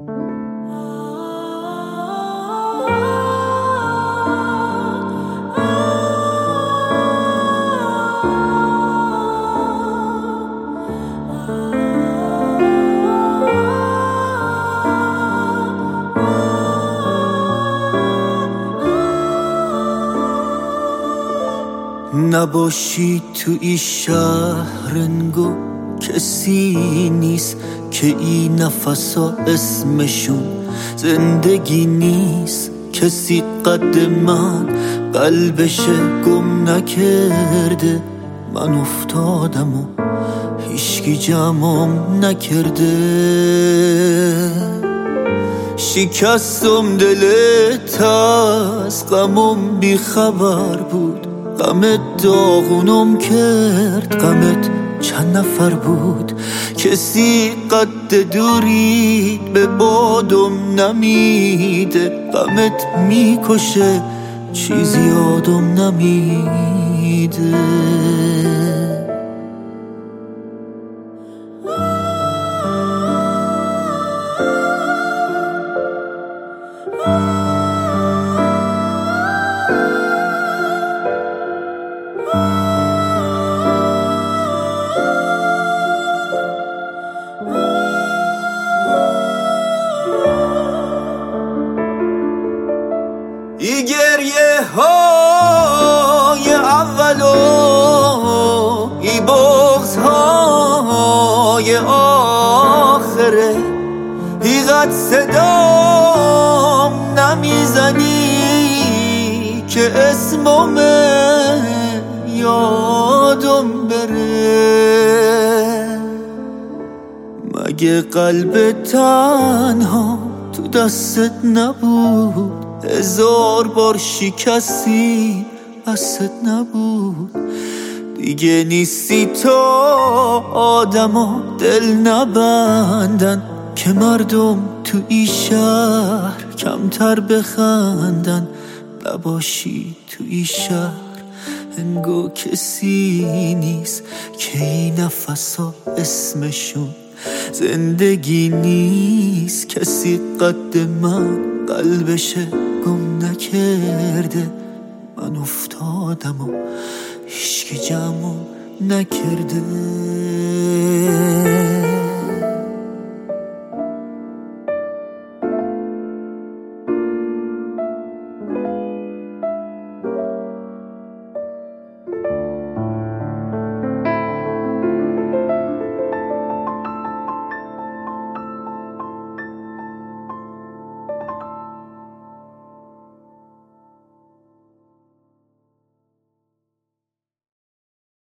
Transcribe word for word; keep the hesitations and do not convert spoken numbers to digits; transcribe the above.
نباشی تو ای شهر انگو کسی نیست که این نفسا اسمشون زندگی نیست. کسی قد من قلبش گم نکرده، من افتادم و هیچکی جمعم نکرده. شکستم دلت از غمم بی خبر بود، غمت داغونم کرد، غمت چند نفر بود. کسی قد دورید به بادم نمیده، غمت میکشه چیزی یادم نمیده. ای گریه های اول و ای بغض های آخره، ای قد صدام نمیزنی که اسمم یادم بره. مگه قلب تنها تو دستت نبود؟ هزار بار شکستی بست نبود. دیگه نیستی تو آدما دل نبندن، که مردم تو ای شهر کمتر بخندن. نباشی تو ای شهر انگو کسی نیست که این نفسا اسمشون زندگی نیست. کسی قد من قلبش گم نکرده، من افتادم و هیچکی جمعم نکرده.